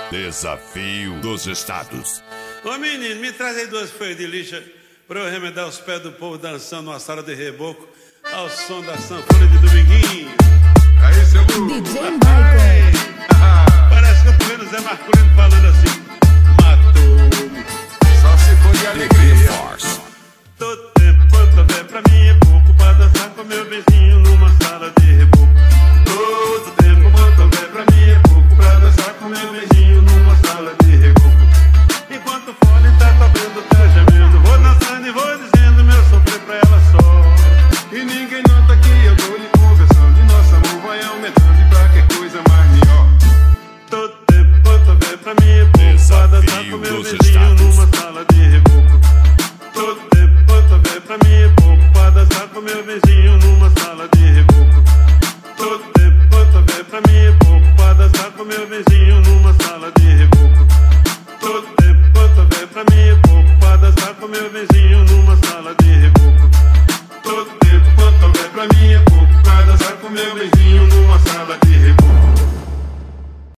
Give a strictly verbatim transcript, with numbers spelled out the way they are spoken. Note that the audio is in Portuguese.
Desafio dos estados. Ô menino, me traz aí duas folhas de lixa pra eu remedar os pés do povo dançando numa sala de reboco ao som da sanfona de Dominguinho. Aí, seu burro. D J Michael. Parece que eu tô vendo o Zé Marculino falando assim: matou-me. Só se for de alegria. Force. Todo tempo quanto houver pra mim é pouco pra dançar com meu beijinho numa sala de reboco. Todo tempo quanto houver pra mim é pouco pra dançar com meu beijinho numa sala de reboco. Enquanto o fone tá tocando, tá gemendo, vou dançando e vou dizendo meu sofrer pra ela só. E ninguém nota que eu tô lhe conversando. E nosso amor vai aumentando e pra que coisa mais melhor. Todo tempo quanto houver pra mim é pouco pra dançar com meu beijinho numa sala de reboco. Todo tempo quanto houver pra mim é pouco pra dançar com meu beijinho numa sala de reboco. Todo tempo quanto houver pra mim é pouco pra dançar com meu beijinho numa sala de reboco. Todo tempo quanto houver pra mim é pouco pra dançar com meu beijinho